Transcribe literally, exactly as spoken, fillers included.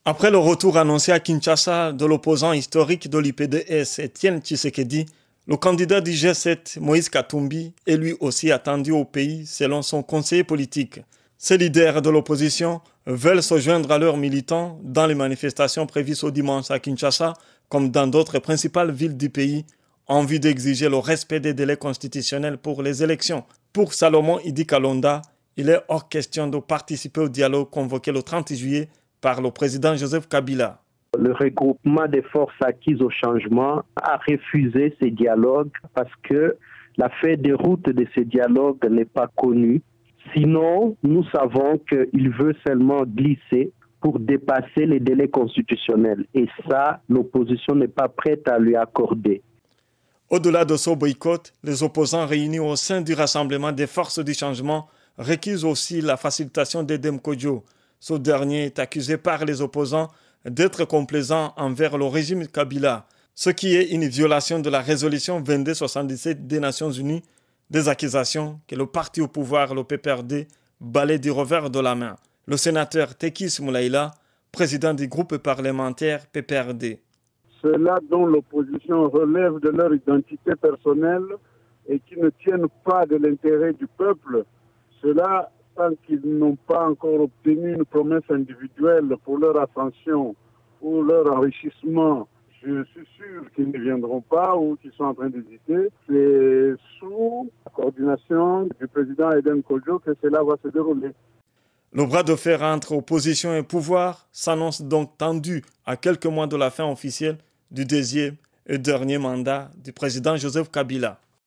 Après le retour annoncé à Kinshasa de l'opposant historique de l'U P D S, Étienne Tshisekedi, le candidat du G sept, Moïse Katumbi, est lui aussi attendu au pays selon son conseiller politique. Ces leaders de l'opposition veulent se joindre à leurs militants dans les manifestations prévues ce dimanche à Kinshasa, comme dans d'autres principales villes du pays, en vue d'exiger le respect des délais constitutionnels pour les élections. Pour Salomon Idi Kalonda, il est hors question de participer au dialogue convoqué le trente juillet par le président Joseph Kabila. Le regroupement des forces acquises au changement a refusé ces dialogues parce que la feuille de route de ces dialogues n'est pas connue. Sinon, nous savons qu'il veut seulement glisser pour dépasser les délais constitutionnels. Et ça, l'opposition n'est pas prête à lui accorder. Au-delà de ce boycott, les opposants réunis au sein du Rassemblement des forces du changement récusent aussi la facilitation d'Edem Kodjo. Ce dernier est accusé par les opposants d'être complaisant envers le régime Kabila, ce qui est une violation de la résolution vingt-deux soixante-dix-sept des Nations Unies, des accusations que le parti au pouvoir, le P P R D, balaie du revers de la main. Le sénateur Tekis Moulaïla, président du groupe parlementaire P P R D. Ceux-là dont l'opposition relève de leur identité personnelle et qui ne tiennent pas de l'intérêt du peuple, ceux-là, tant qu'ils n'ont pas encore obtenu une promesse individuelle pour leur ascension ou leur enrichissement, je suis sûr qu'ils ne viendront pas ou qu'ils sont en train d'hésiter. C'est sous la coordination du président Edem Kodjo que cela va se dérouler. Le bras de fer entre opposition et pouvoir s'annonce donc tendu à quelques mois de la fin officielle du deuxième et dernier mandat du président Joseph Kabila.